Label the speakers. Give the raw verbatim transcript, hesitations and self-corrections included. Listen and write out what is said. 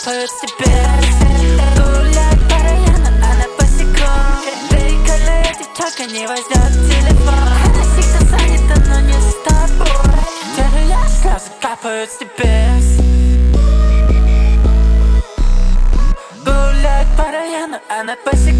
Speaker 1: капают с тебя. Гулять по району, она босиком. Прикольная девчонка не возьмет телефон. Она всегда занята, но не с тобой. Первые слезы капают с тебя. Гулять по району, она босиком.